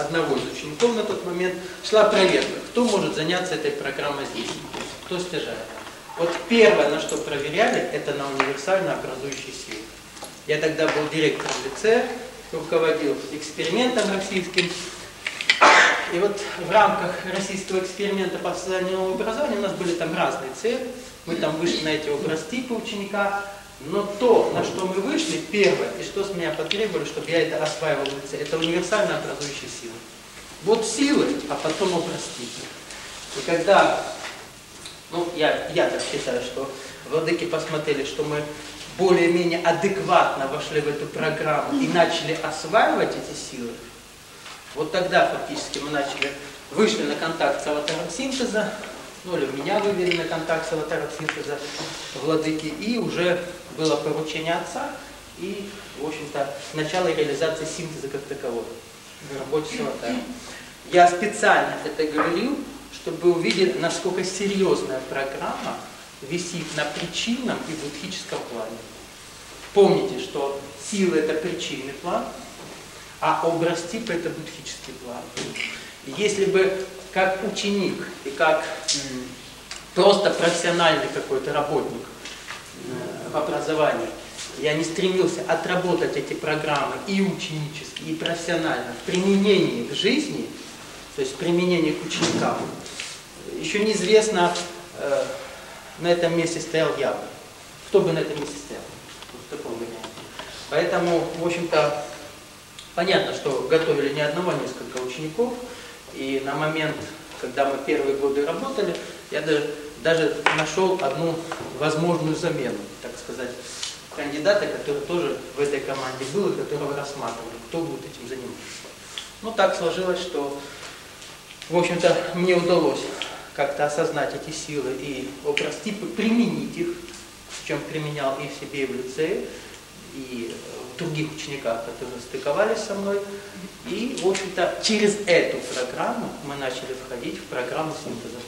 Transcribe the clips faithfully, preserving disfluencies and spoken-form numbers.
одного из учеников на тот момент шла проверка, кто может заняться этой программой здесь, кто стяжает. Вот первое, на что проверяли, это на универсально образующие силы. Я тогда был директором лицея, руководил экспериментом российским. И вот в рамках российского эксперимента по созданию нового образования у нас были там разные цели. Мы там вышли на эти образтипы ученика. Но то, на что мы вышли, первое, и что с меня потребовали, чтобы я это осваивал в лице, это универсально образующие силы. Вот силы, а потом образтипы. И когда, ну, я, я так считаю, что владыки посмотрели, что мы более-менее адекватно вошли в эту программу и начали осваивать эти силы, вот тогда фактически мы начали, вышли на контакт с аватаром синтеза, ну или меня вывели на контакт с аватаром синтеза владыки, и уже было поручение отца и, в общем-то, начало реализации синтеза как такового в работе с аватаром. Я специально это говорил, чтобы увидеть, насколько серьезная программа висит на причинном и будхическом плане. Помните, что сила – это причинный план, а образ типа – это будхический план. И если бы как ученик и как м, просто профессиональный какой-то работник э, в образовании я не стремился отработать эти программы и ученически, и профессионально в применении в жизни, то есть в применении к ученикам, еще неизвестно, э, на этом месте стоял я бы. Кто бы на этом месте стоял? Вот в таком варианте. Поэтому, в общем-то, понятно, что готовили не одного, а несколько учеников. И на момент, когда мы первые годы работали, я даже, даже нашел одну возможную замену, так сказать, кандидата, который тоже в этой команде был и которого рассматривали, кто будет этим заниматься. Ну, так сложилось, что, в общем-то, мне удалось как-то осознать эти силы и образ-типы, применить их, в чем применял и в себе, и в лицее, и в других учениках, которые стыковались со мной. И, в общем-то, через эту программу мы начали входить в программу синтеза.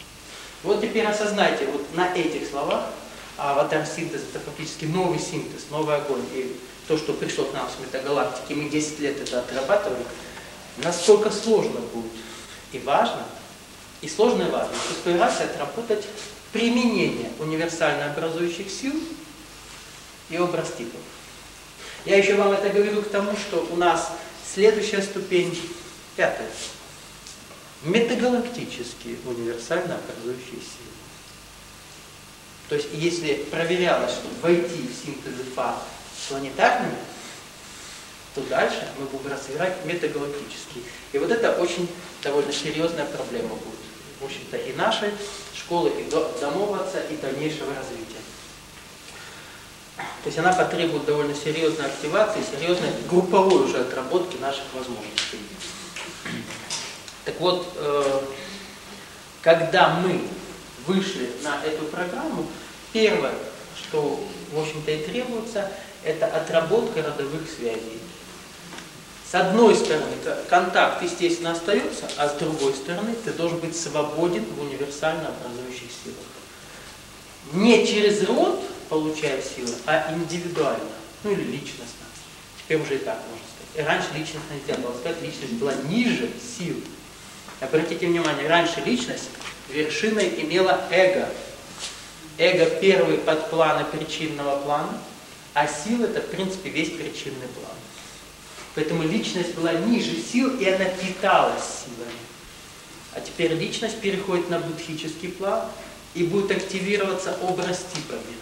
Вот теперь осознайте, вот на этих словах, а аватар синтез это фактически новый синтез, новый огонь. И то, что пришло к нам с метагалактики, мы десять лет это отрабатывали, насколько сложно будет и важно, и сложно и важно в шестой расе отработать применение универсально образующих сил и образ типов. Я еще вам это говорю к тому, что у нас следующая ступень, пятая, метагалактические универсально образующие силы. То есть, если проверялось, что войти в синтез по планетарными, то дальше мы будем развивать метагалактические. И вот это очень довольно серьезная проблема будет. В общем-то, и нашей школы, и домов отца, и дальнейшего развития. То есть она потребует довольно серьезной активации, серьезной групповой уже отработки наших возможностей. Так вот, э, когда мы вышли на эту программу, первое, что, в общем-то, и требуется, это отработка родовых связей. С одной стороны, контакт, естественно, остается, а с другой стороны, ты должен быть свободен в универсально образующих силах. Не через род получая силы, а индивидуально, ну или личностно. Теперь уже и так можно сказать. И раньше личностно нельзя было сказать, личность была ниже сил. Обратите внимание, раньше личность вершиной имела эго. Эго первый подплана причинного плана, а сила это, в принципе, весь причинный план. Поэтому личность была ниже сил, и она питалась силами. А теперь личность переходит на будхический план и будет активироваться образ типами.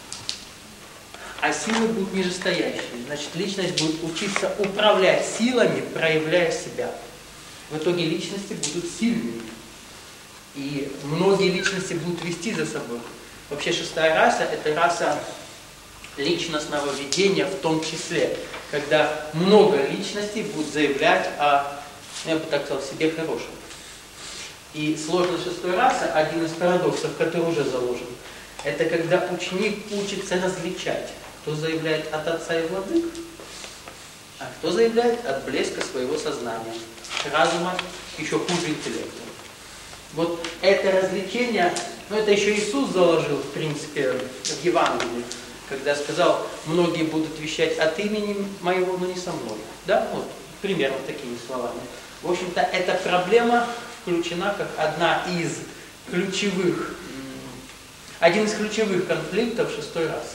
А силы будут нижестоящие. Значит, личность будет учиться управлять силами, проявляя себя. В итоге личности будут сильными. И многие личности будут вести за собой. Вообще шестая раса – это раса личностного ведения в том числе, когда много личностей будут заявлять о, я бы так сказал, себе хорошем. И сложность шестой расы, один из парадоксов, который уже заложен, это когда ученик учится различать, кто заявляет от отца и владык, а кто заявляет от блеска своего сознания, разума, еще хуже интеллекта. Вот это развлечение, ну это еще Иисус заложил, в принципе, в Евангелии, когда сказал, многие будут вещать от имени моего, но не со мной. Да, вот, примерно такими словами. В общем-то, эта проблема включена как одна из ключевых, один из ключевых конфликтов шестой расы.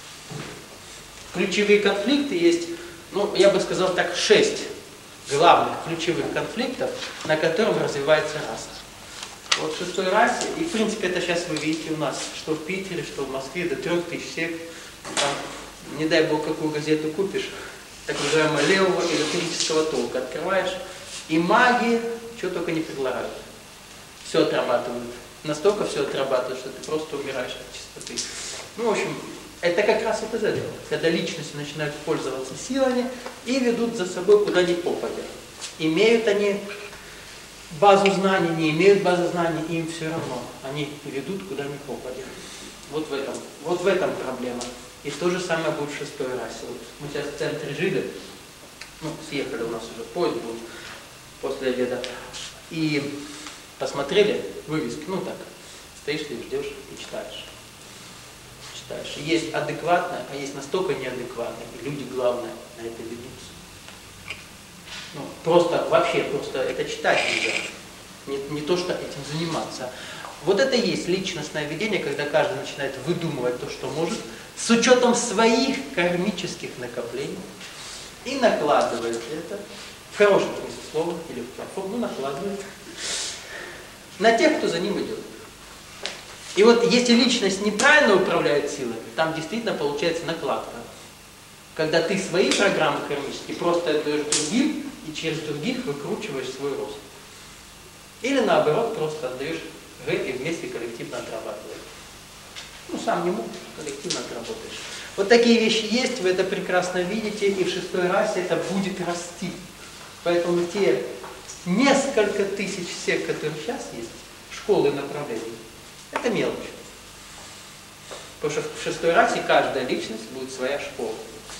Ключевые конфликты есть, ну, я бы сказал так, шесть главных ключевых конфликтов, на котором развивается раса. Вот в шестой расе, и в принципе это сейчас вы видите у нас, что в Питере, что в Москве, до трех тысяч сект, там, не дай бог какую газету купишь, так называемого левого эзотерического толка открываешь, и маги что только не предлагают. Все отрабатывают. Настолько все отрабатывают, что ты просто умираешь от чистоты. Ну, в общем, это как раз вот из этого. Когда личности начинают пользоваться силами и ведут за собой куда ни попадя. Имеют они базу знаний, не имеют базы знаний, им все равно. Они ведут куда ни попадя. Вот в этом, вот в этом проблема. И то же самое будет в шестой расе. Вот мы сейчас в центре жили, ну, съехали, у нас уже поезд был после обеда, и посмотрели вывески, ну так, стоишь и ждешь и читаешь. Читаешь. И есть адекватное, а есть настолько неадекватное, и люди, главное, на это ведутся. Ну, просто, вообще, просто это читать нельзя. Не, не то, что этим заниматься. Вот это и есть личностное видение, когда каждый начинает выдумывать то, что может, с учетом своих кармических накоплений, и накладывает это, в хорошем смысле слова, или в плохом, ну накладывает, на тех, кто за ним идет. И вот если личность неправильно управляет силами, там действительно получается накладка. Когда ты свои программы кармические просто отдаешь другим, и через других выкручиваешь свой рост. Или наоборот, просто отдаешь Г и вместе коллективно отрабатываешь. Ну, сам не мог, коллективно отработаешь. Вот такие вещи есть, вы это прекрасно видите, и в шестой расе это будет расти. Поэтому те несколько тысяч сект, которые сейчас есть, школы направлений, это мелочь. Потому что в шестой расе каждая личность будет своя школа.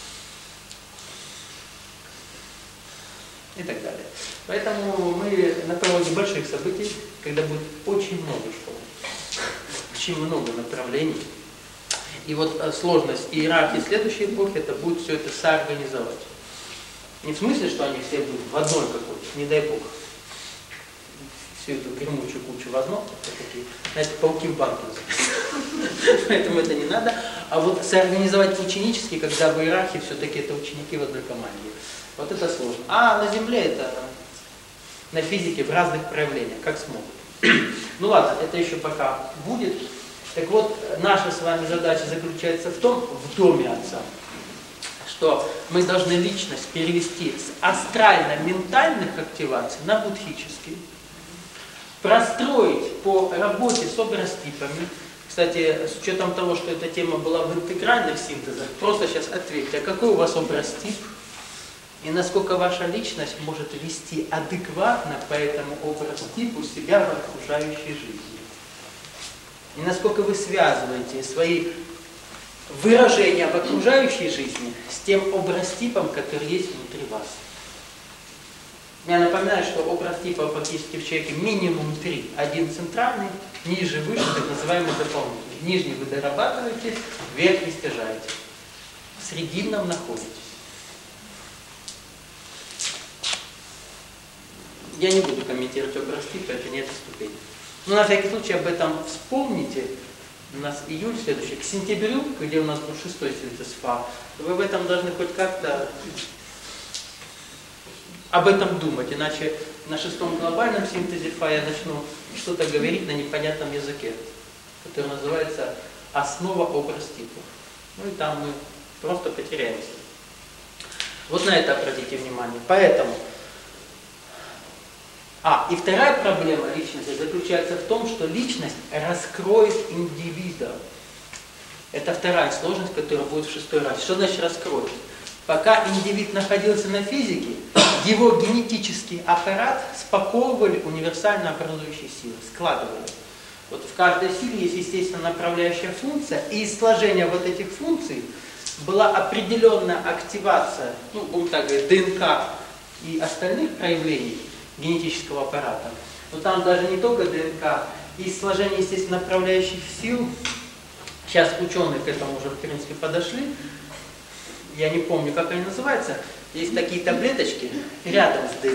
И так далее. Поэтому мы на пороге больших событий, когда будет очень много школ, очень много направлений. И вот сложность иерархии следующей эпохи, это будет все это соорганизовать. Не в смысле, что они все будут в одной какой-то, не дай бог. Всю эту гремучую кучу в одно, такие, знаете, пауки в банке. Поэтому это не надо. А вот соорганизовать ученически, когда в иерархии все-таки это ученики в одной команде. Вот это сложно. А на Земле это на физике в разных проявлениях, как смогут. Ну ладно, это еще пока будет. Так вот, наша с вами задача заключается в том, в доме Отца, что мы должны личность перевести с астрально-ментальных активаций на будхические, простроить по работе с образтипами. Кстати, с учетом того, что эта тема была в интегральных синтезах, просто сейчас ответьте, а какой у вас образтип? И насколько ваша личность может вести адекватно по этому образтипу себя в окружающей жизни. И насколько вы связываете свои выражения в окружающей жизни с тем образтипом, который есть внутри вас. Я напоминаю, что образтипа практически в человеке минимум три. Один центральный, ниже, выше, так называемый дополнительный. Нижний вы дорабатываете, верхний стяжаете. В срединном находитесь. Я не буду комментировать образтипы, это не эта ступень. Но на всякий случай об этом вспомните. У нас июль следующий. К сентябрю, где у нас был шестой синтез ФА, вы в этом должны хоть как-то об этом думать. Иначе на шестом глобальном синтезе ФА я начну что-то говорить на непонятном языке, который называется «Основа образтипов». Ну и там мы просто потеряемся. Вот на это обратите внимание. Поэтому... А, и вторая проблема личности заключается в том, что личность раскроет индивида. Это вторая сложность, которая будет в шестой раз. Что значит раскроет? Пока индивид находился на физике, его генетический аппарат спаковывали универсально образующие силы, складывали. Вот в каждой силе есть, естественно, направляющая функция, и из сложения вот этих функций была определенная активация, ну, будем так говорить, ДНК и остальных проявлений генетического аппарата. Но там даже не только ДНК, и сложение, естественно, направляющих сил. Сейчас ученые к этому уже, в принципе, подошли. Я не помню, как они называются. Есть такие таблеточки рядом с ДНК.